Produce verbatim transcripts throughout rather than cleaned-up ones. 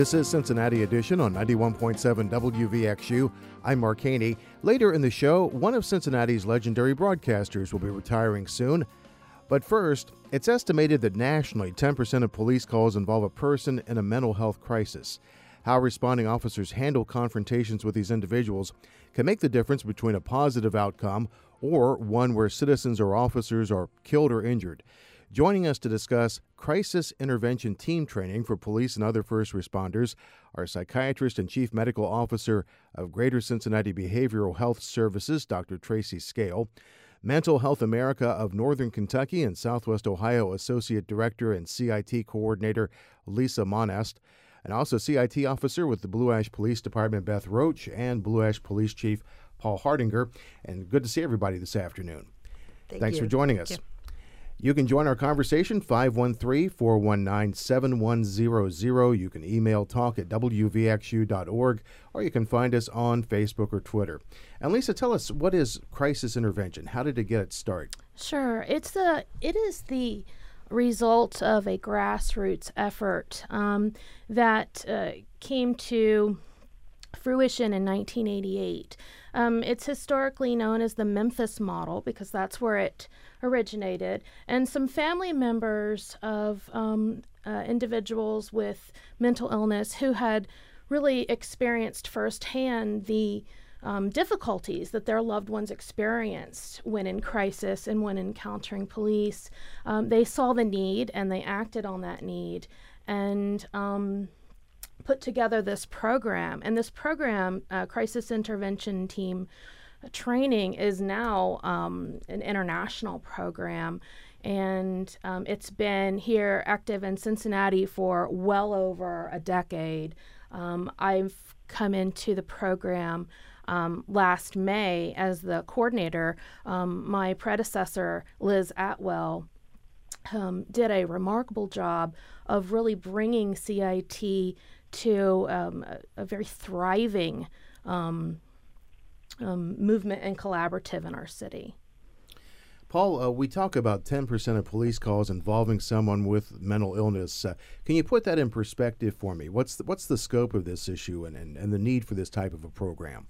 This is Cincinnati Edition on ninety-one point seven W V X U. I'm Mark Haney. Later in the show, one of Cincinnati's legendary broadcasters will be retiring soon. But first, it's estimated that nationally, ten percent of police calls involve a person in a mental health crisis. How responding officers handle confrontations with these individuals can make the difference between a positive outcome or one where citizens or officers are killed or injured. Joining us to discuss crisis intervention team training for police and other first responders are psychiatrist and chief medical officer of Greater Cincinnati Behavioral Health Services, Doctor Tracy Scale, Mental Health America of Northern Kentucky and Southwest Ohio Associate Director and C I T Coordinator Lisa Monest, and also C I T officer with the Blue Ash Police Department, Beth Roach, and Blue Ash Police Chief Paul Hardinger. And good to see everybody this afternoon. Thank Thanks you. for joining us. Thank you. You can join our conversation, five one three, four one nine, seven one zero zero. You can email talk at w v x u dot org, or you can find us on Facebook or Twitter. And Lisa, tell us, what is crisis intervention? How did it get its start? Sure. It's the, it is the result of a grassroots effort um, that uh, came to fruition in nineteen eighty-eight. Um, it's historically known as the Memphis model because that's where it originated. And some family members of um, uh, individuals with mental illness who had really experienced firsthand the um, difficulties that their loved ones experienced when in crisis and when encountering police, um, they saw the need and they acted on that need. And um, put together this program. And this program, uh, Crisis Intervention Team Training, is now um, an international program. And um, it's been here active in Cincinnati for well over a decade. Um, I've come into the program um, last May as the coordinator. Um, my predecessor, Liz Atwell, um, did a remarkable job of really bringing C I T to um, a, a very thriving um, um, movement and collaborative in our city. Paul, uh, we talk about ten percent of police calls involving someone with mental illness. Uh, can you put that in perspective for me? What's the, what's the scope of this issue and, and, and the need for this type of a program?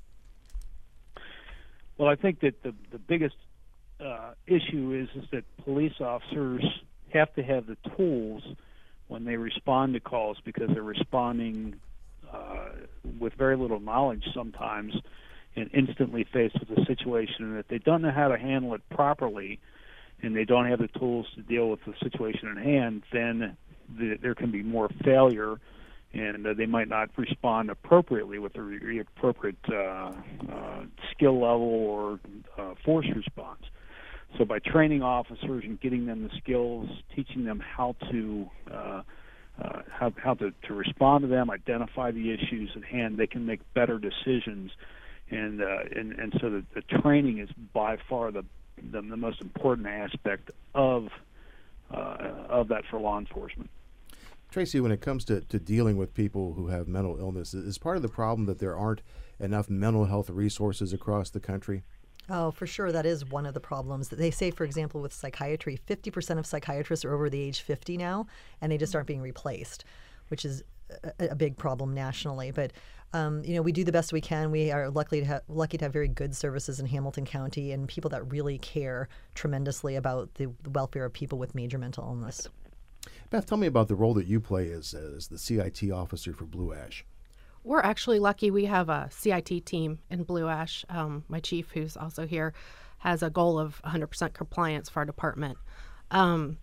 Well, I think that the, the biggest uh, issue is, is that police officers have to have the tools when they respond to calls, because they're responding uh, with very little knowledge sometimes and instantly faced with a situation. And if they don't know how to handle it properly and they don't have the tools to deal with the situation at hand, then the, there can be more failure, and uh, they might not respond appropriately with the re- appropriate uh, uh, skill level or uh, force response. So by training officers and getting them the skills, teaching them how to uh, uh, how, how to, to respond to them, identify the issues at hand, they can make better decisions. And uh, and, and so the, the training is by far the the, the most important aspect of uh, of that for law enforcement. Tracy, when it comes to, to dealing with people who have mental illness, is part of the problem that there aren't enough mental health resources across the country? Oh, for sure. That is one of the problems. They say, for example, with psychiatry, fifty percent of psychiatrists are over the age fifty now, and they just aren't being replaced, which is a, a big problem nationally. But, um, you know, we do the best we can. We are lucky to, have, lucky to have very good services in Hamilton County and people that really care tremendously about the welfare of people with major mental illness. Beth, tell me about the role that you play as, as the C I T officer for Blue Ash. We're actually lucky we have a C I T team in Blue Ash. Um, my chief, who's also here, has a goal of one hundred percent compliance for our department. Um,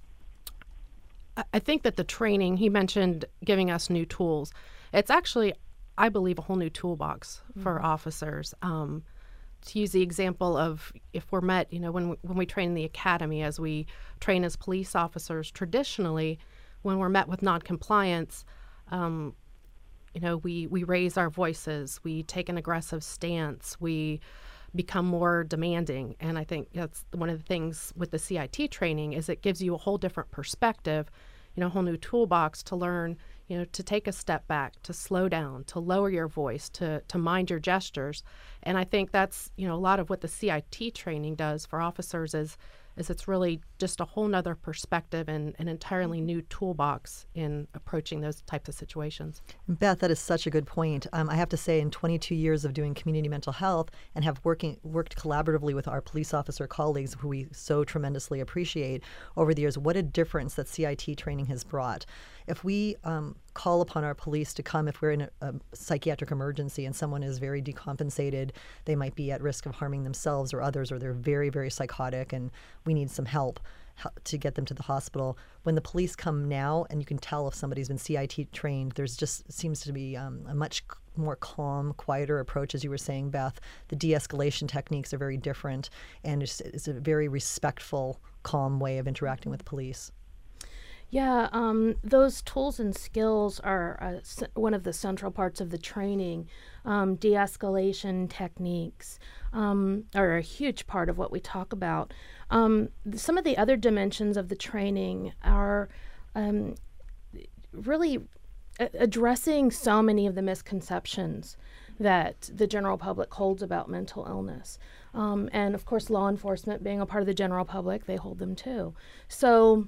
I, I think that the training, he mentioned giving us new tools. It's actually, I believe, a whole new toolbox mm-hmm. for officers. Um, to use the example of if we're met, you know, when we, when we train in the academy, as we train as police officers, traditionally, when we're met with noncompliance, um, you know, we, we raise our voices, we take an aggressive stance, we become more demanding. And I think that's one of the things with the C I T training is it gives you a whole different perspective, you know, a whole new toolbox to learn, you know, to take a step back, to slow down, to lower your voice, to, to mind your gestures. And I think that's, you know, a lot of what the C I T training does for officers is is it's really just a whole nother perspective and an entirely new toolbox in approaching those types of situations. Beth, that is such a good point. Um, I have to say, in twenty-two years of doing community mental health and have working worked collaboratively with our police officer colleagues, who we so tremendously appreciate over the years, what a difference that C I T training has brought. If we um, call upon our police to come if we're in a, a psychiatric emergency and someone is very decompensated, they might be at risk of harming themselves or others, or they're very, very psychotic and we need some help to get them to the hospital. When the police come now, and you can tell if somebody's been C I T trained, there's just seems to be um, a much more calm, quieter approach, as you were saying, Beth. The de-escalation techniques are very different, and it's, it's a very respectful, calm way of interacting with police. Yeah, um, those tools and skills are uh, c- one of the central parts of the training. Um, de-escalation techniques um, are a huge part of what we talk about. Um, th- some of the other dimensions of the training are um, really a- addressing so many of the misconceptions that the general public holds about mental illness. Um, and of course, law enforcement, being a part of the general public, they hold them too. So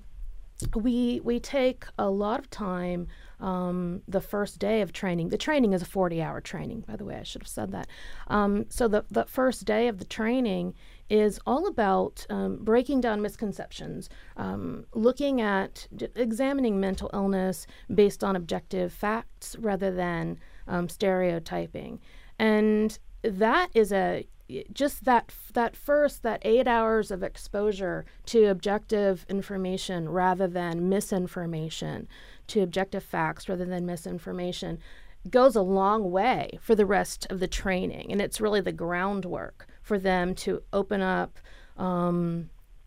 We we take a lot of time um, the first day of training. The training is a forty-hour training, by the way. I should have said that. Um, so the, the first day of the training is all about um, breaking down misconceptions, um, looking at d- examining mental illness based on objective facts rather than um, stereotyping. And that is a just that that first that eight hours of exposure to objective information rather than misinformation, to objective facts rather than misinformation, goes a long way for the rest of the training. And it's really the groundwork for them to open up um,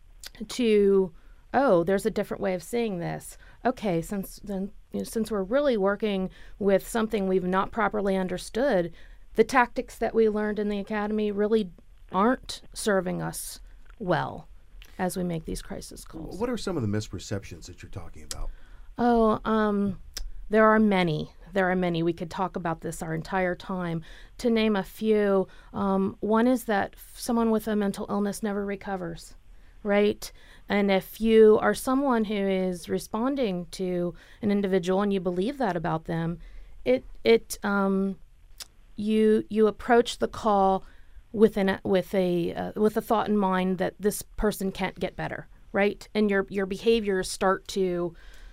to, oh, there's a different way of seeing this. Okay, since then, you know, since we're really working with something we've not properly understood, the tactics that we learned in the academy really aren't serving us well as we make these crisis calls. What are some of the misperceptions that you're talking about? Oh, um, there are many. There are many. We could talk about this our entire time. To name a few, um, one is that f- someone with a mental illness never recovers, right? And if you are someone who is responding to an individual and you believe that about them, it it um, you you approach the call with an with a uh, with a thought in mind that this person can't get better, right? And your your behaviors start to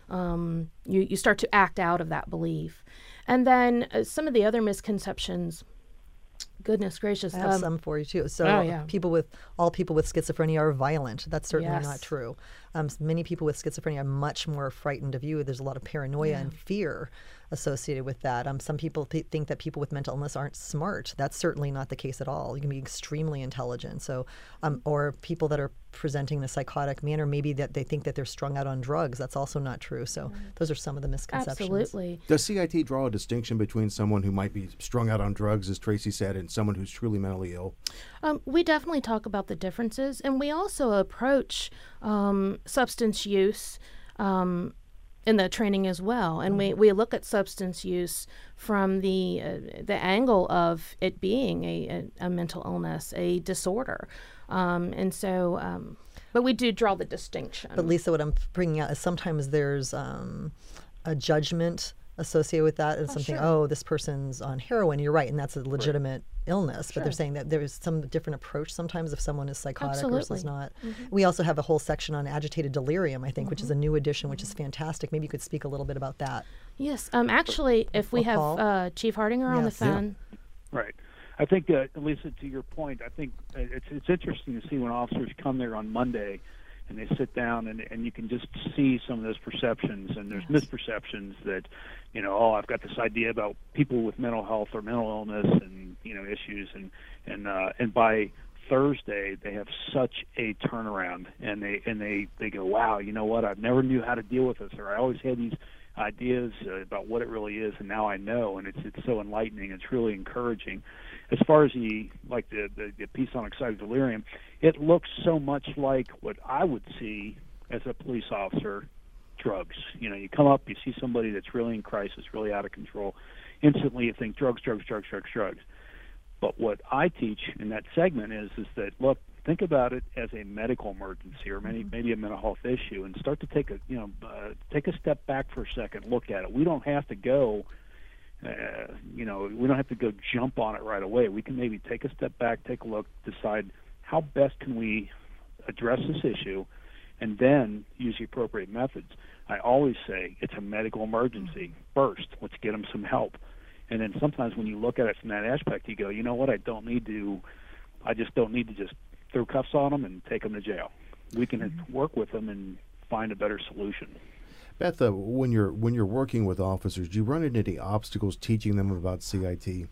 um, you you start to act out of that belief. And then uh, some of the other misconceptions. Goodness gracious! I have um, some for you too. So oh, yeah. people with all people with schizophrenia are violent. That's certainly Yes. not true. Um, s- many people with schizophrenia are much more frightened of you. There's a lot of paranoia Yeah. and fear associated with that. Um, some people th- think that people with mental illness aren't smart. That's certainly not the case at all. You can be extremely intelligent. So, um, or people that are presenting in a psychotic manner, maybe that they think that they're strung out on drugs. That's also not true. So, those are some of the misconceptions. Absolutely. Does C I T draw a distinction between someone who might be strung out on drugs, as Tracy said, and someone who's truly mentally ill? Um, we definitely talk about the differences, and we also approach um, substance use um, in the training as well. And we, we look at substance use from the uh, the angle of it being a, a, a mental illness, a disorder. Um, and so, um, but we do draw the distinction. But Lisa, what I'm bringing out is sometimes there's um, a judgment associated with that, and Oh, something. sure. Oh, this person's on heroin. You're right, and that's a legitimate illness. But they're Sure. saying that there's some different approach sometimes if someone is psychotic versus Absolutely. not. We also have a whole section on agitated delirium, I think, which is a new addition, which is fantastic. Maybe you could speak a little bit about that. Yes. Um, actually, if we Or have Paul? uh, Chief Hardinger on the Yes. Yeah. phone. Right. I think, uh, Lisa, to your point, I think uh, it's it's interesting to see when officers come there on Monday and they sit down and and you can just see some of those perceptions, and there's misperceptions that, you know, oh, I've got this idea about people with mental health or mental illness and, you know, issues, and and uh, and by Thursday they have such a turnaround, and they and they they go, wow, you know what, I never knew how to deal with this, or I always had these ideas uh, about what it really is, and now I know, and it's it's so enlightening. It's really encouraging. As far as the like the, the the piece on excited delirium, it looks so much like what I would see as a police officer. Drugs. You know, you come up, you see somebody that's really in crisis, really out of control. Instantly, you think drugs, drugs, drugs, drugs, drugs. But what I teach in that segment is is that look, think about it as a medical emergency or maybe, maybe a mental health issue, and start to take a you know uh, take a step back for a second, look at it. We don't have to go, uh, you know, we don't have to go jump on it right away. We can maybe take a step back, take a look, decide how best can we address this issue, and then use the appropriate methods. I always say it's a medical emergency first. Let's get them some help. And then sometimes when you look at it from that aspect, you go, you know what, I don't need to, I just don't need to just throw cuffs on them and take them to jail. We can mm-hmm. work with them and find a better solution. Beth, uh, when you're when you're working with officers, do you run into any obstacles teaching them about C I T?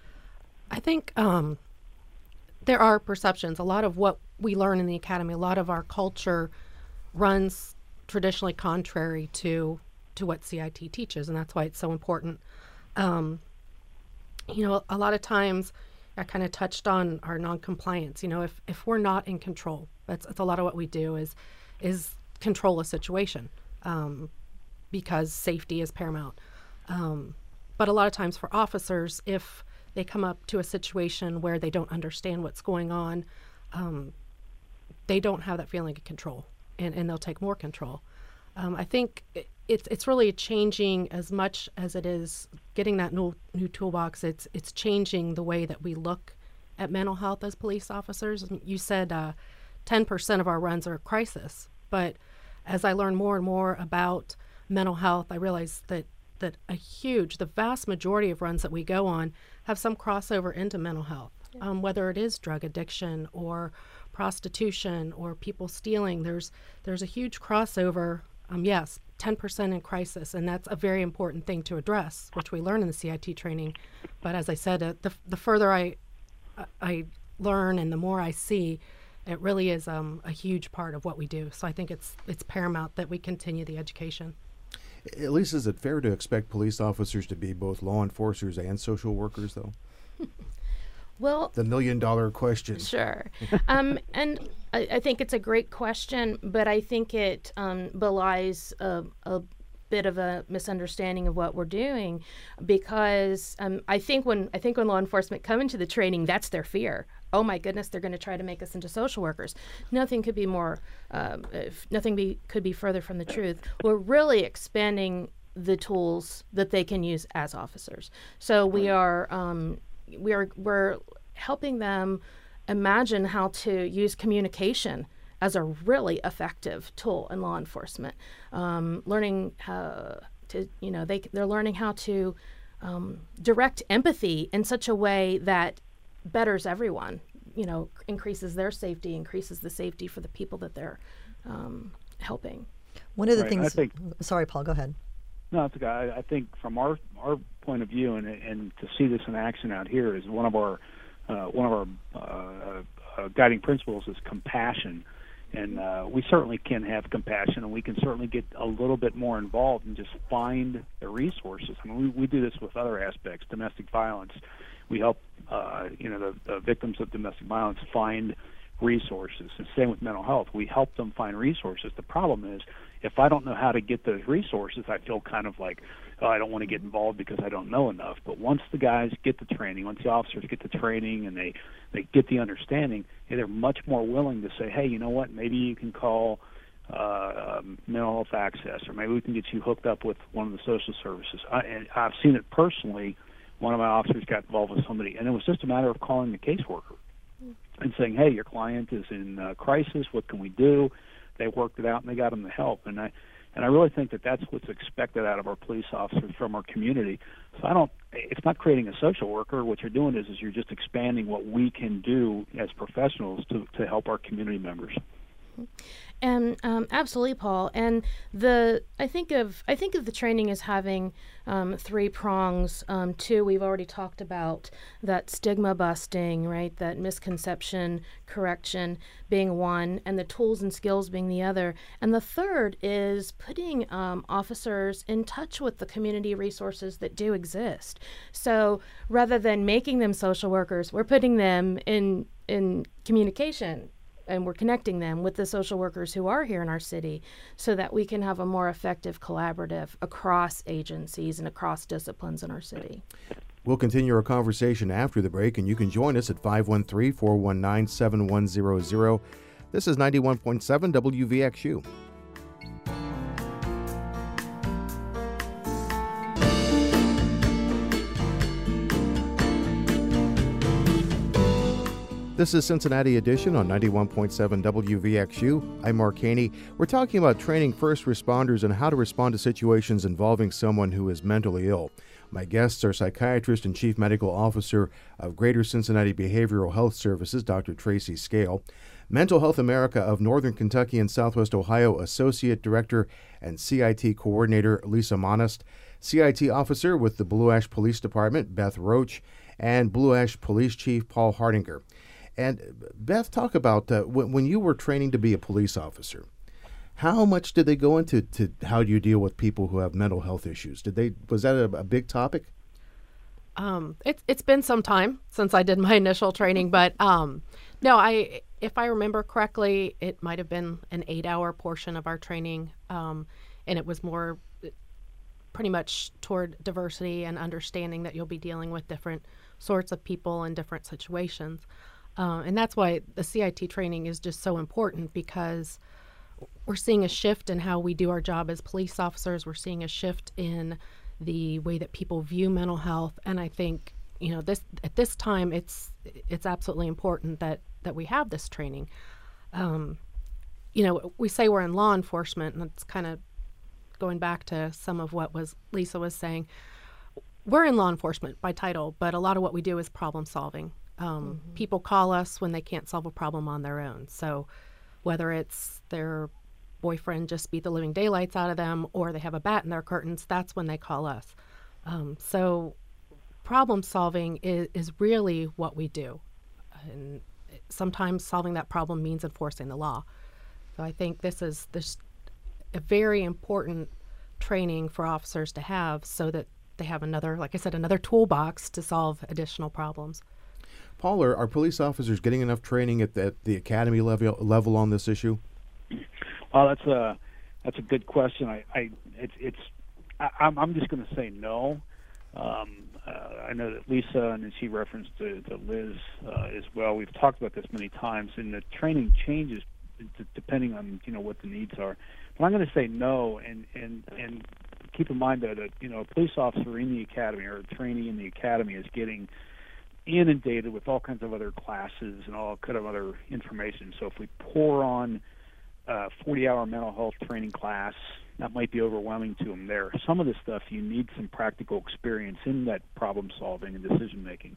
I think um, there are perceptions. A lot of what we learn in the academy, a lot of our culture runs traditionally contrary to to what C I T teaches, and that's why it's so important. Um, you know, a lot of times I kind of touched on our non-compliance. You know, if, if we're not in control, that's, that's a lot of what we do is is control a situation um, because safety is paramount. Um, but a lot of times for officers, if they come up to a situation where they don't understand what's going on, um, they don't have that feeling of control, and, and they'll take more control. Um, I think it, it's it's really changing as much as it is getting that new new toolbox. It's it's changing the way that we look at mental health as police officers. You said uh, ten percent of our runs are a crisis, but as I learn more and more about mental health, I realize that that a huge, the vast majority of runs that we go on have some crossover into mental health, yeah. um, whether it is drug addiction or prostitution or people stealing. There's there's a huge crossover. Um, yes, ten percent in crisis, and that's a very important thing to address, which we learn in the C I T training. But as I said, uh, the the further I I learn and the more I see, it really is um, a huge part of what we do. So I think it's it's paramount that we continue the education. At least, is it fair to expect police officers to be both law enforcers and social workers, though? Well, the million dollar question. Sure. um, and I, I think it's a great question, but I think it um, belies a, a bit of a misunderstanding of what we're doing, because um, I think when I think when law enforcement come into the training, that's their fear. Oh my goodness, they're going to try to make us into social workers. Nothing could be more, um, if nothing be, could be further from the truth. We're really expanding the tools that they can use as officers. So we are. Um, We are we're helping them imagine how to use communication as a really effective tool in law enforcement. Um, learning how to, you know, they they're learning how to um, direct empathy in such a way that betters everyone. You know, increases their safety, increases the safety for the people that they're um, helping. One of the right, things. Think, sorry, Paul. Go ahead. No, it's okay. I, I think from our our point of view, and and to see this in action out here, is one of our uh, one of our uh, uh, guiding principles is compassion, and uh, we certainly can have compassion, and we can certainly get a little bit more involved and just find the resources. I mean, we we do this with other aspects, domestic violence. We help uh, you know the, the victims of domestic violence find resources, and same with mental health. We help them find resources. The problem is, if I don't know how to get those resources, I feel kind of like, oh, I don't want to get involved because I don't know enough. But once the guys get the training, once the officers get the training and they, they get the understanding, they're much more willing to say, hey, you know what, maybe you can call uh, um, mental health access, or maybe we can get you hooked up with one of the social services. I, and I've seen it personally. One of my officers got involved with somebody, and it was just a matter of calling the caseworker and saying, hey, your client is in uh, crisis, what can we do? They worked it out, and they got them the help. And I and I really think that that's what's expected out of our police officers from our community. So I don't, it's not creating a social worker. What you're doing is, is you're just expanding what we can do as professionals to, to help our community members. And um, absolutely, Paul. And the I think of I think of the training as having um, three prongs. Um, two, we've already talked about, that stigma busting, right? That misconception correction being one, and the tools and skills being the other. And the third is putting um, officers in touch with the community resources that do exist. So rather than making them social workers, we're putting them in in communication, and we're connecting them with the social workers who are here in our city, so that we can have a more effective collaborative across agencies and across disciplines in our city. We'll continue our conversation after the break, and you can join us at five one three, four one nine, seven one zero zero. This is ninety-one point seven W V X U. This is Cincinnati Edition on ninety-one point seven W V X U. I'm Mark Haney. We're talking about training first responders and how to respond to situations involving someone who is mentally ill. My guests are psychiatrist and chief medical officer of Greater Cincinnati Behavioral Health Services, Doctor Tracy Scale, Mental Health America of Northern Kentucky and Southwest Ohio Associate Director and C I T Coordinator Lisa Monast, C I T Officer with the Blue Ash Police Department, Beth Roach, and Blue Ash Police Chief Paul Hardinger. And Beth, talk about uh, when, when you were training to be a police officer, how much did they go into to how do you deal with people who have mental health issues? Did they was that a, a big topic? Um, it's it's been some time since I did my initial training, but um, no, I if I remember correctly, it might have been an eight-hour portion of our training, um, and it was more pretty much toward diversity and understanding that you'll be dealing with different sorts of people in different situations. Uh, and that's why the C I T training is just so important, because we're seeing a shift in how we do our job as police officers. We're seeing a shift in the way that people view mental health. And I think, you know, this at this time, it's it's absolutely important that, that we have this training. Um, you know, we say we're in law enforcement, and it's kind of going back to some of what was Lisa was saying. We're in law enforcement by title, but a lot of what we do is problem solving. Um, mm-hmm. People call us when they can't solve a problem on their own. So whether it's their boyfriend just beat the living daylights out of them, or they have a bat in their curtains, that's when they call us. Um, so problem solving is, is really what we do. And sometimes solving that problem means enforcing the law. So I think this is this a very important training for officers to have, so that they have another, like I said, another toolbox to solve additional problems. Paul, are, are police officers getting enough training at the, at the academy level level on this issue? Well, that's a that's a good question. I, I it's it's I, I'm I'm just going to say no. Um, uh, I know that Lisa, and she referenced to, to Liz uh, as well. We've talked about this many times, and the training changes d- depending on you know what the needs are. But I'm going to say no, and and and keep in mind that a, you know a police officer in the academy or a trainee in the academy is getting inundated with all kinds of other classes and all kind of other information. So if we pour on a forty-hour mental health training class, that might be overwhelming to them there. Some of this stuff, you need some practical experience in that problem solving and decision making.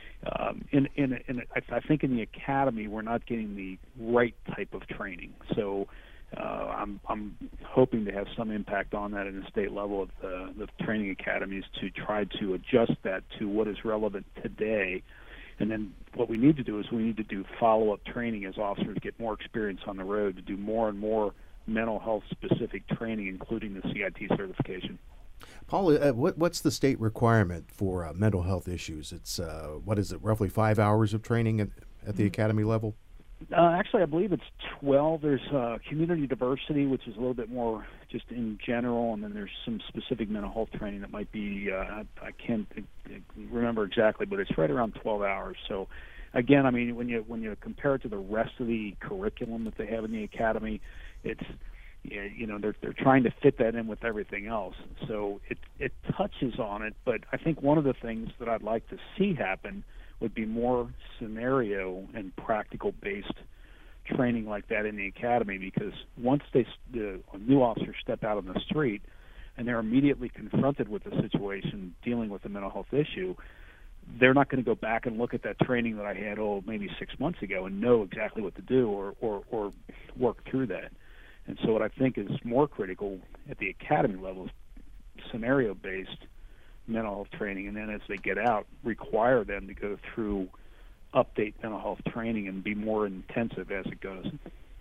Um, in, in, in, I, I think in the academy, we're not getting the right type of training. So uh, I'm, I'm hoping to have some impact on that at the state level of the, the training academies to try to adjust that to what is relevant today. And then what we need to do is we need to do follow-up training as officers get more experience on the road to do more and more mental health specific training, including the C I T certification. Paul, uh, what, what's the state requirement for uh, mental health issues? It's, uh, what is it, roughly five hours of training at, at the academy level? Uh, actually, I believe it's twelve. There's uh, community diversity, which is a little bit more just in general, and then there's some specific mental health training that might be, uh, I, I can't remember exactly, but it's right around twelve hours. So, again, I mean, when you when you compare it to the rest of the curriculum that they have in the academy, it's, you know, they're they're trying to fit that in with everything else. So it it touches on it, but I think one of the things that I'd like to see happen would be more scenario and practical based training like that in the academy, because once they the new officers step out on the street and they're immediately confronted with the situation dealing with a mental health issue, they're not going to go back and look at that training that I had oh maybe six months ago and know exactly what to do or or, or work through that. And so what I think is more critical at the academy level is scenario based mental health training, and then as they get out, require them to go through update mental health training and be more intensive as it goes.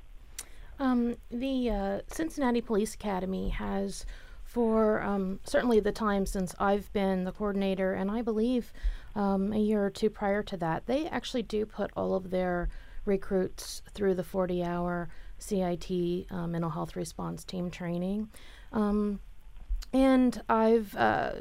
Um, the uh, Cincinnati Police Academy has, for um, certainly the time since I've been the coordinator, and I believe um, a year or two prior to that, they actually do put all of their recruits through the forty-hour C I T uh, mental health response team training. Um, and I've uh,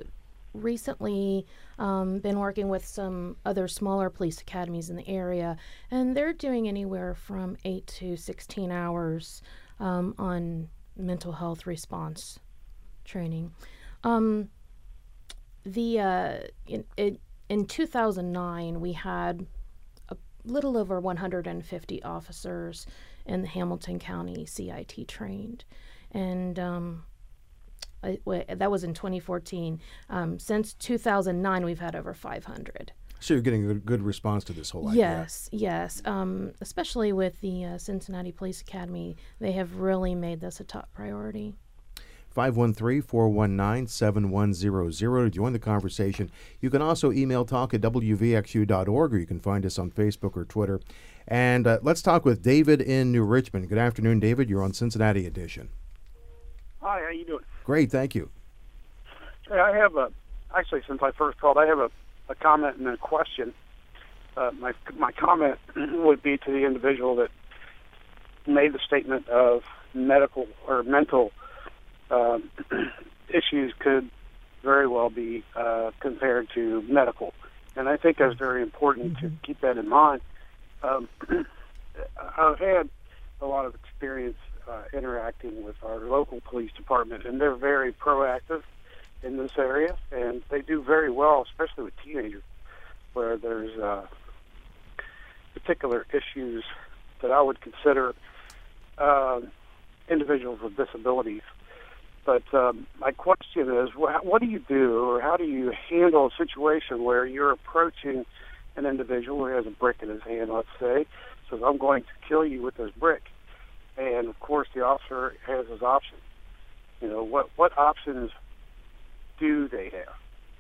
recently um, been working with some other smaller police academies in the area, and they're doing anywhere from eight to sixteen hours um, on mental health response training. Um, the uh, in, in in two thousand nine, we had a little over one hundred fifty officers in the Hamilton County C I T trained, and um, I, w- that was in twenty fourteen. Um, since two thousand nine, we've had over five hundred. So you're getting a good response to this whole idea. Yes, yes. Um, especially with the uh, Cincinnati Police Academy, they have really made this a top priority. five one three, four one nine, seven one zero zero to join the conversation. You can also email talk at w v x u dot org, or you can find us on Facebook or Twitter. And uh, let's talk with David in New Richmond. Good afternoon, David. You're on Cincinnati Edition. Hi, how you doing? Great, thank you. Hey, I have a, actually since I first called, I have a, a comment and a question. Uh, my my comment would be to the individual that made the statement of medical or mental um, issues could very well be uh, compared to medical. And I think that's very important to keep that in mind. Um, I've had a lot of experience uh, interacting with our local police department, and they're very proactive in this area, and they do very well, especially with teenagers, where there's uh, particular issues that I would consider uh, individuals with disabilities. But um, my question is, wh- what do you do, or how do you handle a situation where you're approaching an individual who has a brick in his hand, let's say, says, I'm going to kill you with this brick. And, of course, the officer has his options. You know, what, what options do they have?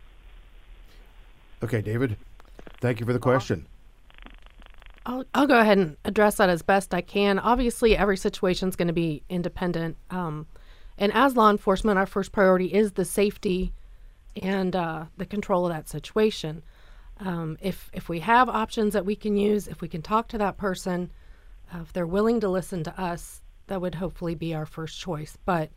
Okay, David, thank you for the question. I'll, I'll go ahead and address that as best I can. Obviously, every situation is going to be independent. Um, and as law enforcement, our first priority is the safety and uh, the control of that situation. Um, if if we have options that we can use, if we can talk to that person, uh, if they're willing to listen to us, that would hopefully be our first choice. But,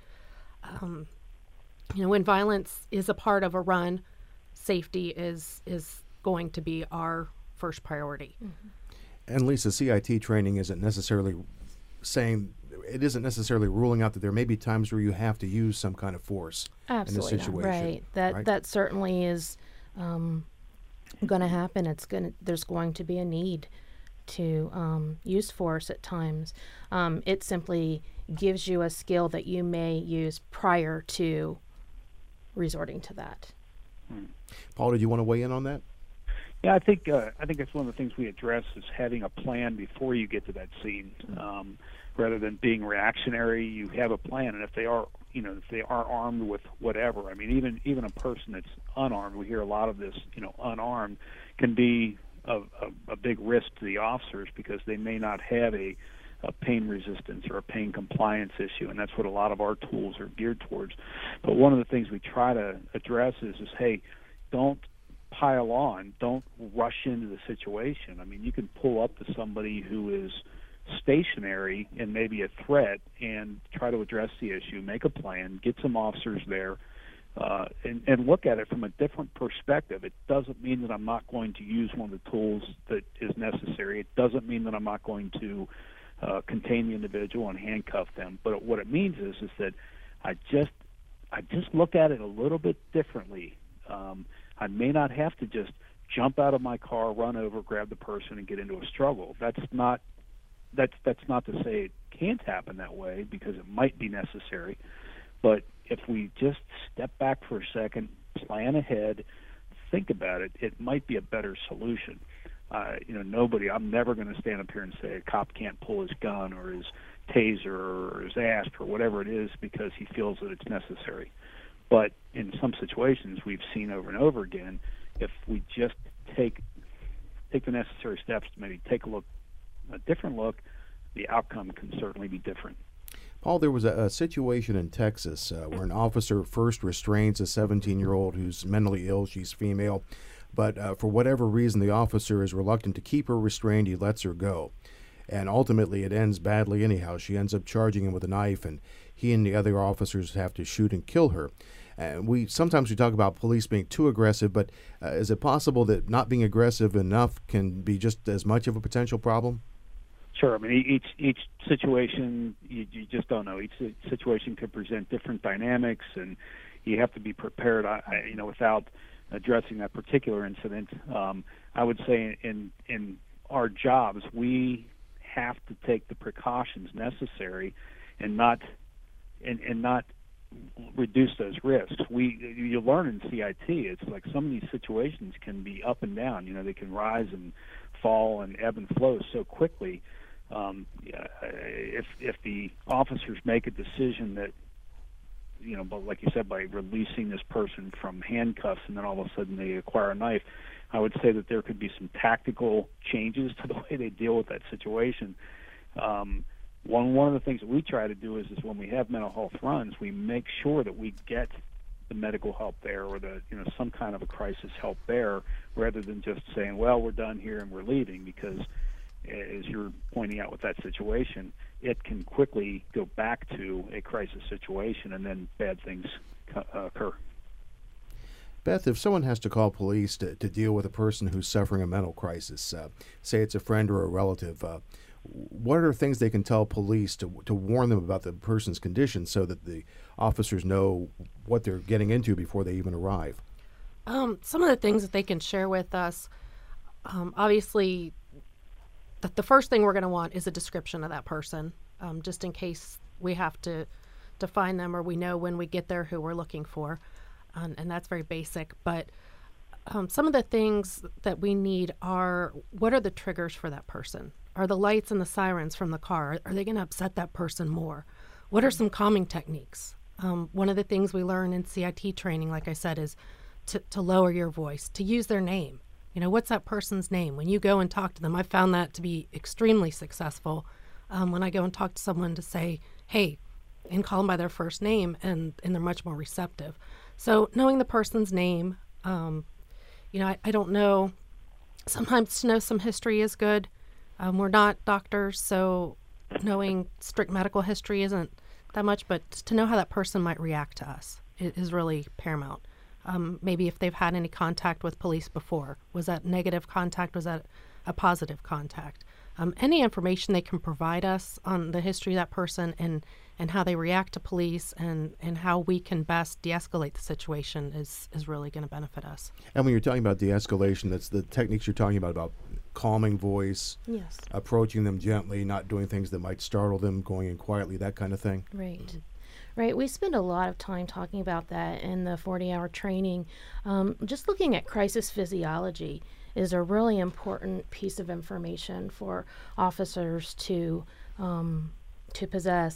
um, you know, when violence is a part of a run, safety is is going to be our first priority. Mm-hmm. And Lisa, C I T training isn't necessarily saying, it isn't necessarily ruling out that there may be times where you have to use some kind of force Absolutely in a situation. right. That right? that certainly is um, going to happen. It's going to there's going to be a need to um, use force at times. Um, it simply gives you a skill that you may use prior to resorting to that. Hmm. Paul, did you want to weigh in on that? Yeah, I think uh, I think that's one of the things we address is having a plan before you get to that scene, um, rather than being reactionary. You have a plan, and if they are, you know, if they are armed with whatever, I mean, even even a person that's unarmed, we hear a lot of this, you know, unarmed can be a, a, a big risk to the officers because they may not have a, a pain resistance or a pain compliance issue, and that's what a lot of our tools are geared towards. But one of the things we try to address is, is hey, don't pile on, don't rush into the situation. I mean, you can pull up to somebody who is stationary and maybe a threat and try to address the issue, make a plan, get some officers there, uh, and, and look at it from a different perspective. It doesn't mean that I'm not going to use one of the tools that is necessary. It doesn't mean that I'm not going to uh, contain the individual and handcuff them. But what it means is is that I just I just look at it a little bit differently. Um, I may not have to just jump out of my car, run over, grab the person, and get into a struggle. That's not that's that's not to say it can't happen that way, because it might be necessary. But if we just step back for a second, plan ahead, think about it, it might be a better solution. Uh, you know, nobody. I'm never going to stand up here and say a cop can't pull his gun or his taser or his asp or whatever it is because he feels that it's necessary. But in some situations we've seen over and over again, if we just take take the necessary steps to maybe take a look, a different look, the outcome can certainly be different. Paul, there was a, a situation in Texas uh, where an officer first restrains a seventeen-year-old who's mentally ill. She's female. But uh, for whatever reason, the officer is reluctant to keep her restrained. He lets her go. And ultimately, it ends badly anyhow. She ends up charging him with a knife, and he and the other officers have to shoot and kill her. And we sometimes we talk about police being too aggressive, but uh, is it possible that not being aggressive enough can be just as much of a potential problem? Sure. I mean, e- each each situation, you, you just don't know. Each si- situation could present different dynamics, and you have to be prepared. I, I, you know, without addressing that particular incident, um, I would say in in our jobs we have to take the precautions necessary, and not and and not reduce those risks. We you learn in C I T. It's like some of these situations can be up and down. You know, they can rise and fall and ebb and flow so quickly. Um, if if the officers make a decision that, you know, but like you said, by releasing this person from handcuffs and then all of a sudden they acquire a knife, I would say that there could be some tactical changes to the way they deal with that situation. Um, one one of the things that we try to do is, is when we have mental health runs, we make sure that we get the medical help there, or the you know some kind of a crisis help there, rather than just saying, well, we're done here and we're leaving, because as you're pointing out with that situation, it can quickly go back to a crisis situation, and then bad things uh, occur. Beth, if someone has to call police to, to deal with a person who's suffering a mental crisis, uh, say it's a friend or a relative, uh, what are things they can tell police to to warn them about the person's condition so that the officers know what they're getting into before they even arrive? Um, some of the things that they can share with us, um, obviously, the, the first thing we're going to want is a description of that person, um, just in case we have to, to find them, or we know when we get there who we're looking for. Um, and that's very basic. But um, some of the things that we need are, what are the triggers for that person? Are the lights and the sirens from the car, are they going to upset that person more? What are some calming techniques? Um, one of the things we learn in C I T training, like I said, is to, to lower your voice, to use their name. You know, what's that person's name? When you go and talk to them, I found that to be extremely successful. Um, when I go and talk to someone, to say, hey, and call them by their first name, and, and they're much more receptive. So knowing the person's name, um, you know, I, I don't know. Sometimes to know some history is good. Um, we're not doctors, so knowing strict medical history isn't that much, but to know how that person might react to us is, is really paramount. Um, maybe if they've had any contact with police before. Was that negative contact? Was that a positive contact? Um, any information they can provide us on the history of that person, and, and how they react to police, and, and how we can best de-escalate the situation is, is really going to benefit us. And when you're talking about de-escalation, that's the techniques you're talking about, about calming voice, Yes. approaching them gently, not doing things that might startle them, going in quietly, that kind of thing. Right. Right. We spend a lot of time talking about that in the forty-hour training. Um, just looking at crisis physiology is a really important piece of information for officers to um, to possess.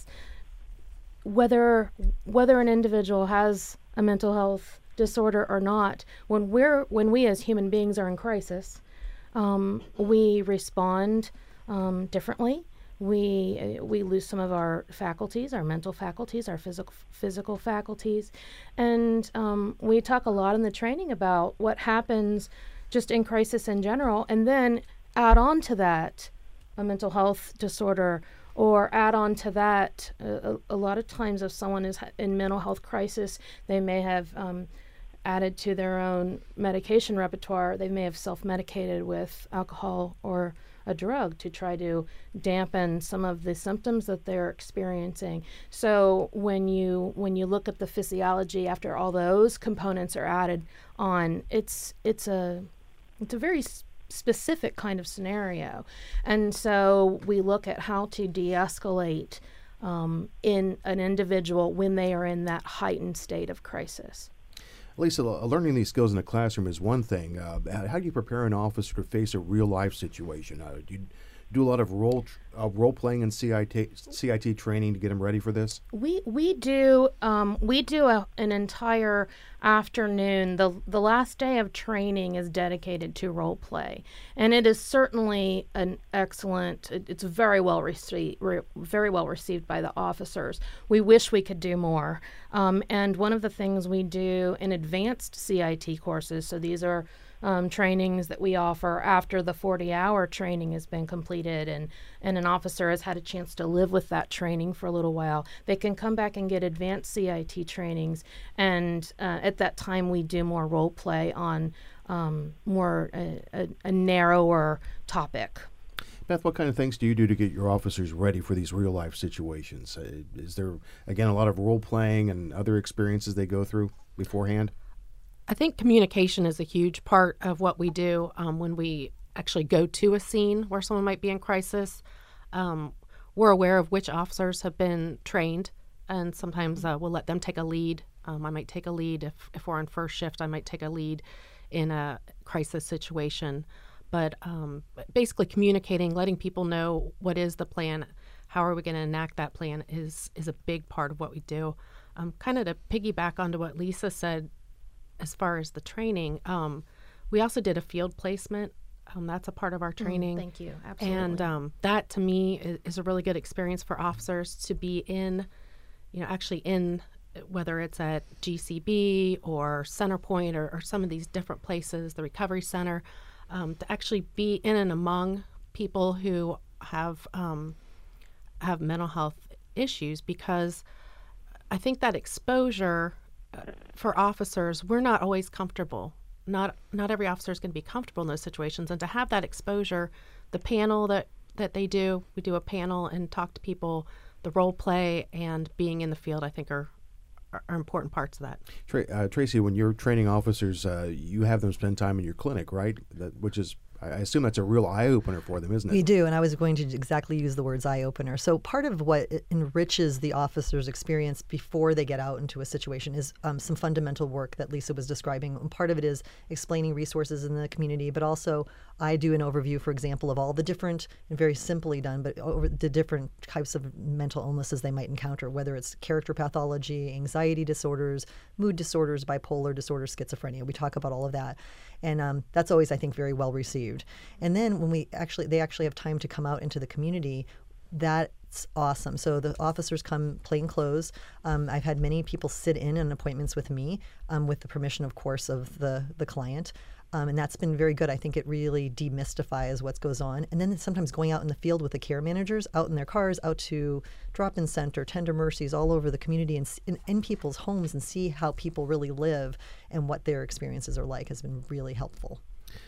Whether whether an individual has a mental health disorder or not, when we're when we as human beings are in crisis, um, we respond um, differently. We uh, we lose some of our faculties, our mental faculties, our physical physical faculties, and um, we talk a lot in the training about what happens just in crisis in general, and then add on to that a mental health disorder, or add on to that uh, a, a lot of times if someone is in mental health crisis, they may have um, added to their own medication repertoire. They may have self-medicated with alcohol or a drug to try to dampen some of the symptoms that they're experiencing. So when you when you look at the physiology after all those components are added on, it's it's a it's a very s- specific kind of scenario. And so we look at how to de-escalate um, in an individual when they are in that heightened state of crisis. Lisa, learning these skills in a classroom is one thing. Uh, how do you prepare an officer to face a real-life situation? Uh, do you do a lot of role uh, role playing and C I T C I T training to get them ready for this? We we do um, we do a, an entire afternoon. The the last day of training is dedicated to role play, and it is certainly an excellent. It, it's very well received, re, very well received by the officers. We wish we could do more. Um, and one of the things we do in advanced C I T courses, so these are um, trainings that we offer after the forty-hour training has been completed and, and an officer has had a chance to live with that training for a little while. They can come back and get advanced C I T trainings, and uh, at that time we do more role play on um, more a, a, a narrower topic. Beth, what kind of things do you do to get your officers ready for these real-life situations? Uh, is there, again, a lot of role-playing and other experiences they go through beforehand? I think communication is a huge part of what we do um, when we actually go to a scene where someone might be in crisis. Um, we're aware of which officers have been trained, and sometimes uh, we'll let them take a lead. Um, I might take a lead. If, if we're on first shift, I might take a lead in a crisis situation. But um, basically communicating, letting people know what is the plan, how are we going to enact that plan is is a big part of what we do. Um, kind of to piggyback onto what Lisa said as far as the training, um, we also did a field placement. Um, that's a part of our training. Mm, thank you. Absolutely. And um, that to me is, is a really good experience for officers to be in, you know, actually in, whether it's at G C B or Centerpoint or, or some of these different places, the recovery center. Um, to actually be in and among people who have um, have mental health issues, because I think that exposure uh, for officers, we're not always comfortable. Not not every officer is going to be comfortable in those situations, and to have that exposure, the panel that, that they do, we do a panel and talk to people, the role play and being in the field, I think are are important parts of that. Tra- uh, Tracy, when you're training officers, uh, you have them spend time in your clinic, right? That, which is, I assume that's a real eye-opener for them, isn't it? We do, and I was going to exactly use the words eye-opener. So part of what enriches the officer's experience before they get out into a situation is um, some fundamental work that Lisa was describing. And part of it is explaining resources in the community, but also I do an overview, for example, of all the different, and very simply done, but over the different types of mental illnesses they might encounter, whether it's character pathology, anxiety disorders, mood disorders, bipolar disorders, schizophrenia. We talk about all of that. And um, that's always, I think, very well received. And then when we actually, they actually have time to come out into the community, that's awesome. So the officers come plain clothes. Um, I've had many people sit in on appointments with me, um, with the permission, of course, of the, the client. Um, and that's been very good. I think it really demystifies what goes on. And then sometimes going out in the field with the care managers, out in their cars, out to drop-in center, tender mercies, all over the community and in, in people's homes, and see how people really live and what their experiences are like has been really helpful.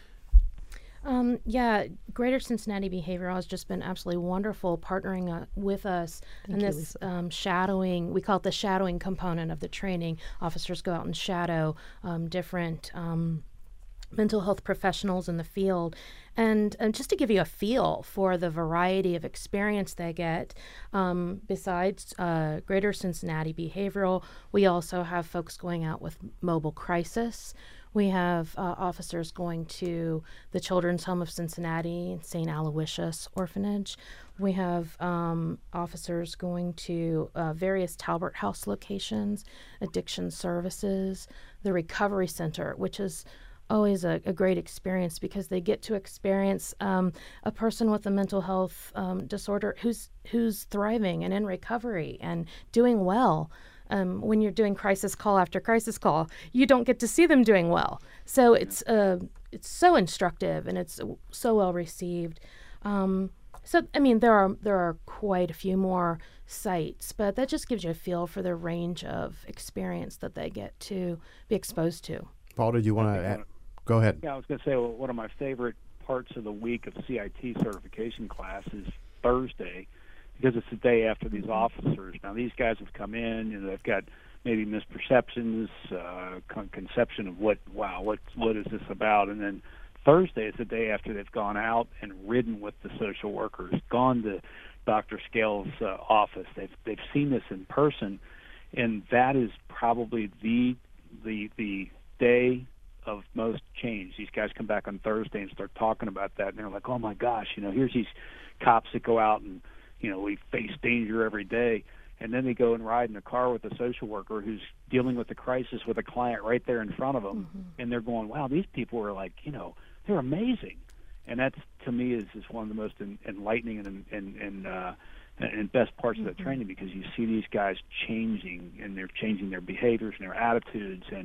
Um, yeah, Greater Cincinnati Behavioral has just been absolutely wonderful partnering uh, with us. Thank and you, this Lisa. um, shadowing, we call it the shadowing component of the training. Officers go out and shadow um, different um, mental health professionals in the field. And, and just to give you a feel for the variety of experience they get, um, besides uh, Greater Cincinnati Behavioral, we also have folks going out with mobile crisis. We have uh, officers going to the Children's Home of Cincinnati, Saint Aloysius Orphanage. We have um, officers going to uh, various Talbert House locations, addiction services, the Recovery Center, which is always a, a great experience because they get to experience um, a person with a mental health um, disorder who's who's thriving and in recovery and doing well. Um, when you're doing crisis call after crisis call, you don't get to see them doing well. So it's uh, it's so instructive and it's so well received. Um, so I mean, there are there are quite a few more sites, but that just gives you a feel for the range of experience that they get to be exposed to. Paul, did you want to add? Go ahead. Yeah, I was going to say, well, one of my favorite parts of the week of C I T certification class is Thursday, because it's the day after these officers. Now, these guys have come in, and they've got maybe misperceptions, uh, con- conception of what, wow, what what is this about? And then Thursday is the day after they've gone out and ridden with the social workers, gone to Doctor Scales' uh, office. They've they've seen this in person, and that is probably the the the day of most change. These guys come back on Thursday and start talking about that, and they're like, oh my gosh, you know, here's these cops that go out and, you know, we face danger every day, and then they go and ride in a car with a social worker who's dealing with a crisis with a client right there in front of them, mm-hmm. and they're going, wow, these people are like, you know, they're amazing. And that's, to me, is, is one of the most en- enlightening and and, and uh, and best parts mm-hmm. of the training, because you see these guys changing, and they're changing their behaviors and their attitudes, and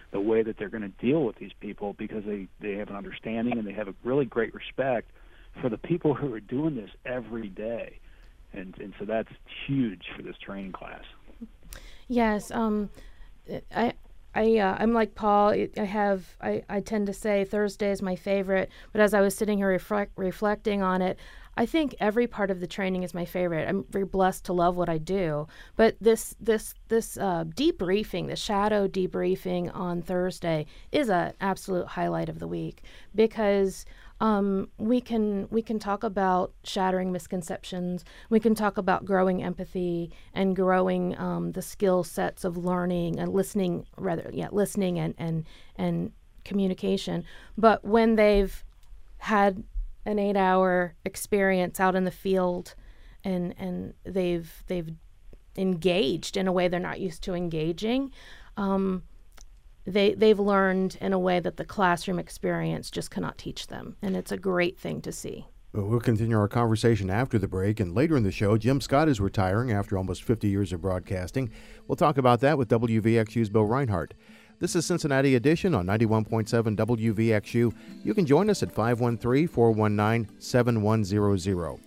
the way that they're going to deal with these people, because they, they have an understanding and they have a really great respect for the people who are doing this every day. And, and so that's huge for this training class. Yes, um, I, I, uh, I'm like Paul. I have, I, I tend to say Thursday is my favorite. But as I was sitting here reflect, reflecting on it, I think every part of the training is my favorite. I'm very blessed to love what I do. But this, this, this uh, debriefing, the shadow debriefing on Thursday, is an absolute highlight of the week, because Um, we can we can talk about shattering misconceptions. We can talk about growing empathy and growing um, the skill sets of learning and listening, rather, yeah, listening and, and and communication. But when they've had an eight-hour experience out in the field, and and they've they've engaged in a way they're not used to engaging, um, They, they've learned in a way that the classroom experience just cannot teach them. And it's a great thing to see. We'll continue our conversation after the break. And later in the show, Jim Scott is retiring after almost fifty years of broadcasting. We'll talk about that with W V X U's Bill Reinhardt. This is Cincinnati Edition on ninety-one point seven W V X U. You can join us at five one three, four one nine, seven one zero zero.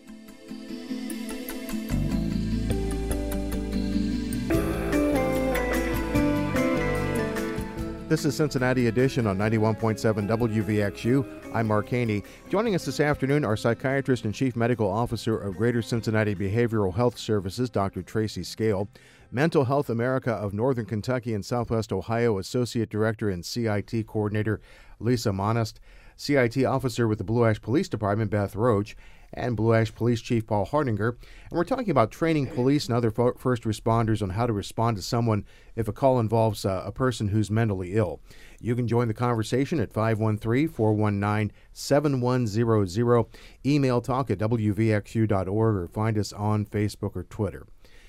This is Cincinnati Edition on ninety-one point seven W V X U. I'm Mark Haney. Joining us this afternoon, our psychiatrist and chief medical officer of Greater Cincinnati Behavioral Health Services, Doctor Tracy Scale, Mental Health America of Northern Kentucky and Southwest Ohio Associate Director and C I T Coordinator Lisa Monast, C I T Officer with the Blue Ash Police Department, Beth Roach, and Blue Ash Police Chief Paul Hardinger. And we're talking about training police and other fo- first responders on how to respond to someone if a call involves uh, a person who's mentally ill. You can join the conversation at five one three, four one nine, seven one zero zero. Email talk at w v x u dot org or find us on Facebook or Twitter.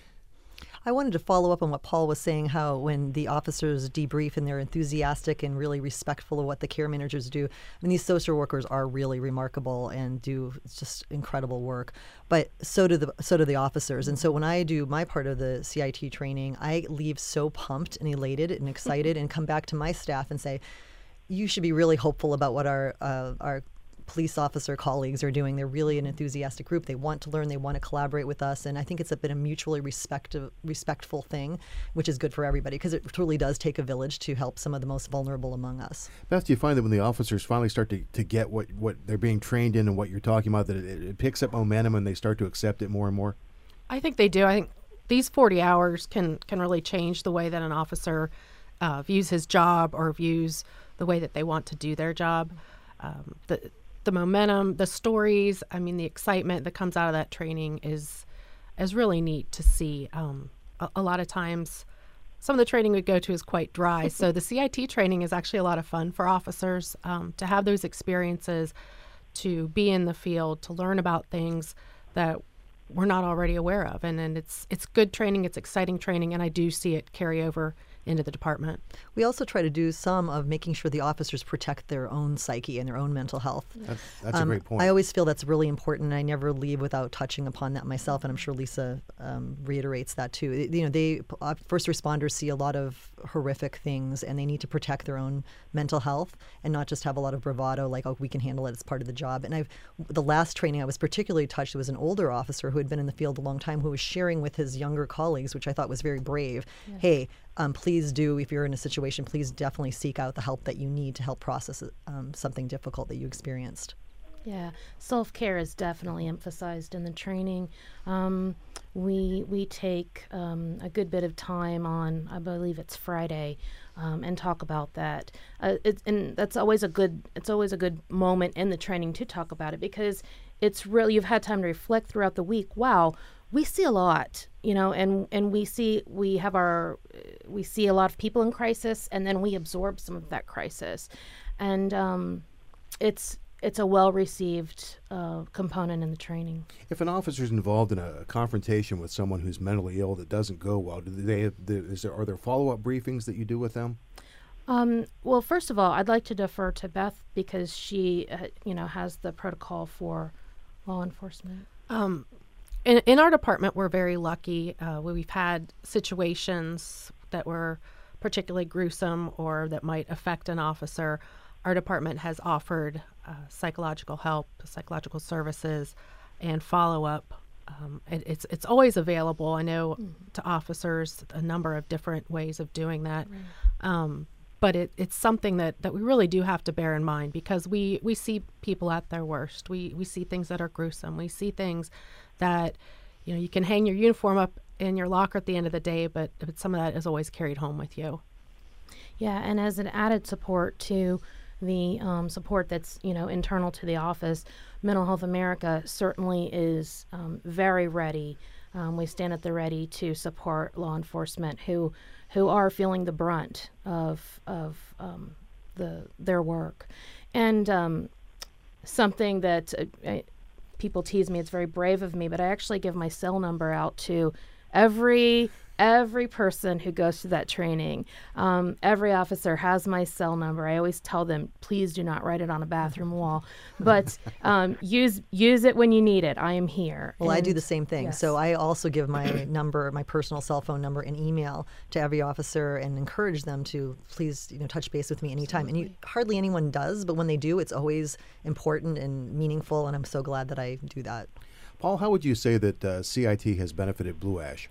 I wanted to follow up on what Paul was saying, how when the officers debrief and they're enthusiastic and really respectful of what the care managers do. I mean, these social workers are really remarkable and do just incredible work. But so do the so do the officers. And so when I do my part of the C I T training, I leave so pumped and elated and excited and come back to my staff and say, you should be really hopeful about what our uh, our police officer colleagues are doing. They're really an enthusiastic group. They want to learn. They want to collaborate with us. And I think it's a been a mutually respective, respectful thing, which is good for everybody, because it truly does take a village to help some of the most vulnerable among us. Beth, do you find that when the officers finally start to, to get what, what they're being trained in and what you're talking about, that it, it picks up momentum and they start to accept it more and more? I think they do. I think these forty hours can, can really change the way that an officer uh, views his job or views the way that they want to do their job. Um, the The momentum, the stories, I mean, the excitement that comes out of that training is is really neat to see. Um, a, a lot of times, some of the training we go to is quite dry. So the C I T training is actually a lot of fun for officers um, to have those experiences, to be in the field, to learn about things that we're not already aware of. And, and it's it's good training, it's exciting training, and I do see it carry over into the department. We also try to do some of making sure the officers protect their own psyche and their own mental health. That's, that's um, a great point. I always feel that's really important, and I never leave without touching upon that myself, and I'm sure Lisa um, reiterates that too. You know, they uh, first responders see a lot of horrific things, and they need to protect their own mental health and not just have a lot of bravado like, oh, we can handle it, it's part of the job. And I've the last training I was particularly touched was an older officer who had been in the field a long time, who was sharing with his younger colleagues, which I thought was very brave. Yes. Hey, Um, please do, if you're in a situation, please definitely seek out the help that you need to help process um, something difficult that you experienced. Yeah, self-care is definitely emphasized in the training. Um, we we take um, a good bit of time on, I believe it's Friday, um, and talk about that. Uh, it, and that's always a good. It's always a good moment in the training to talk about it, because it's really, you've had time to reflect throughout the week. Wow, we see a lot, you know, and, and we see we have our we see a lot of people in crisis, and then we absorb some of that crisis, and um, it's it's a well-received uh, component in the training. If an officer is involved in a confrontation with someone who's mentally ill that doesn't go well, do they have, is there, are there follow-up briefings that you do with them? Um, well, first of all, I'd like to defer to Beth, because she, uh, you know, has the protocol for law enforcement. Um, in, in our department, we're very lucky. Uh, we've had situations that were particularly gruesome or that might affect an officer, our department has offered uh, psychological help, psychological services, and follow-up. Um, it, it's it's always available. I know mm-hmm. to officers a number of different ways of doing that, right. um, but it, it's something that, that we really do have to bear in mind because we, we see people at their worst. We we see things that are gruesome. We see things that, you know, you can hang your uniform up in your locker at the end of the day, but, but some of that is always carried home with you. Yeah, and as an added support to the um, support that's, you know, internal to the office, Mental Health America certainly is um, very ready. Um, we stand at the ready to support law enforcement who who are feeling the brunt of of um, the their work. And um, something that uh, I, people tease me, it's very brave of me, but I actually give my cell number out to every every person who goes through that training. Um, every officer has my cell number. I always tell them, please do not write it on a bathroom wall, but um, use use it when you need it. I am here. Well, and I do the same thing. yes. So I also give my number, my personal cell phone number and email to every officer and encourage them to please, you know, touch base with me anytime. Absolutely. And you, hardly anyone does, but when they do, it's always important and meaningful, and I'm so glad that I do that. Paul, how would you say that uh, C I T has benefited Blue Ash?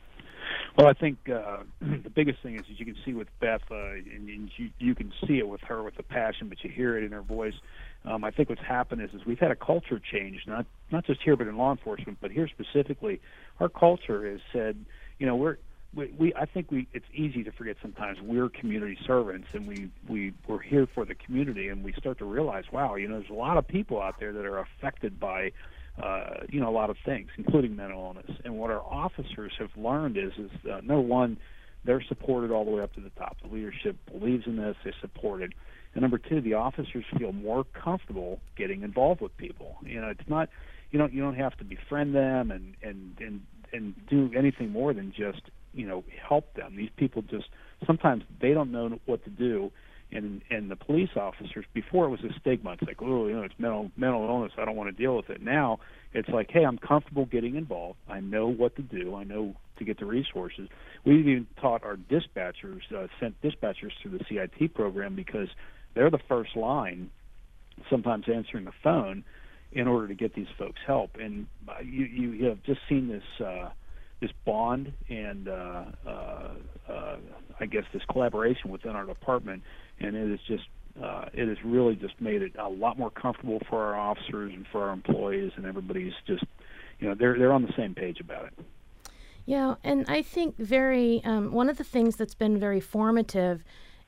Well, I think uh, the biggest thing is, as you can see with Beth, uh, and, and you, you can see it with her with the passion, but you hear it in her voice. Um, I think what's happened is, is we've had a culture change, not not just here, but in law enforcement, but here specifically. Our culture has said, you know, we're we, we I think we it's easy to forget sometimes we're community servants, and we we we're here for the community, and we start to realize, wow, you know, there's a lot of people out there that are affected by. Uh, you know, a lot of things, including mental illness. And what our officers have learned is, is uh, number one, they're supported all the way up to the top. The leadership believes in this, they support it. And number two, the officers feel more comfortable getting involved with people. You know, it's not, you don't, you don't have to befriend them and, and, and, and do anything more than just, you know, help them. These people just, sometimes they don't know what to do. And and the police officers, before it was a stigma. It's like, oh, you know, it's mental mental illness. I don't want to deal with it. Now it's like, hey, I'm comfortable getting involved. I know what to do. I know to get the resources. We've even taught our dispatchers, uh, sent dispatchers through the C I T program because they're the first line, sometimes answering the phone, in order to get these folks help. And uh, you you have just seen this. Uh, this bond and, uh, uh, uh, I guess, this collaboration within our department, and it is just, uh, it has really just made it a lot more comfortable for our officers and for our employees, and everybody's just, you know, they're they're on the same page about it. Yeah, and I think very um, one of the things that's been very formative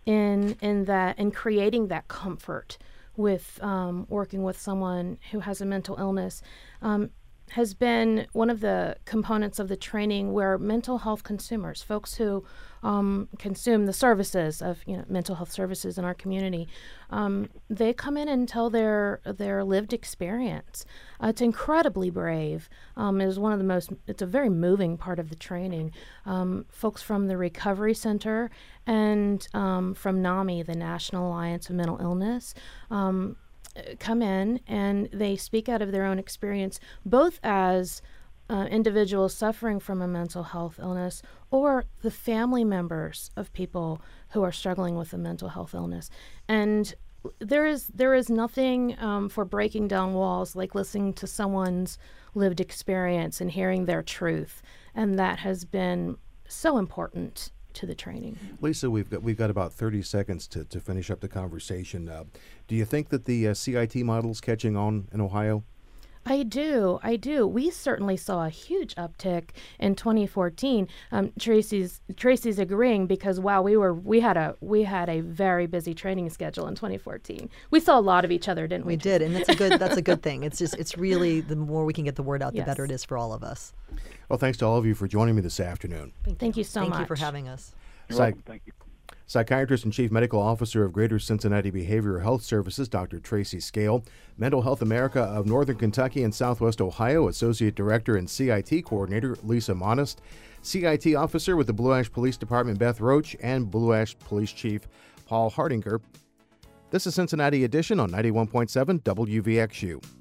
in in that in creating that comfort with um, working with someone who has a mental illness. Um, has been one of the components of the training where mental health consumers, folks who um, consume the services of you know mental health services in our community, um, they come in and tell their their lived experience. Uh, it's incredibly brave. Um, it is one of the most. It's a very moving part of the training. Um, folks from the Recovery Center and um, from NAMI, the National Alliance of Mental Illness. Um, come in and they speak out of their own experience, both as uh, individuals suffering from a mental health illness or the family members of people who are struggling with a mental health illness. And there is there is nothing um, for breaking down walls like listening to someone's lived experience and hearing their truth. And that has been so important to the training. Lisa, we've got we've got about thirty seconds to, to finish up the conversation. Uh, do you think that the uh, C I T model's catching on in Ohio? I do. I do. We certainly saw a huge uptick in twenty fourteen. Um, Tracy's Tracy's agreeing because wow, we were we had a we had a very busy training schedule in twenty fourteen. We saw a lot of each other, didn't we? We did, and that's a good that's a good thing. It's just it's really the more we can get the word out, the yes. better it is for all of us. Well, thanks to all of you for joining me this afternoon. Thank, Thank you so Thank much. Thank you for having us. You're Psych- welcome. Thank you. Psychiatrist and Chief Medical Officer of Greater Cincinnati Behavioral Health Services, Doctor Tracy Scale. Mental Health America of Northern Kentucky and Southwest Ohio, Associate Director and C I T Coordinator Lisa Monist. C I T Officer with the Blue Ash Police Department, Beth Roach, and Blue Ash Police Chief Paul Hardinger. This is Cincinnati Edition on ninety-one point seven W V X U.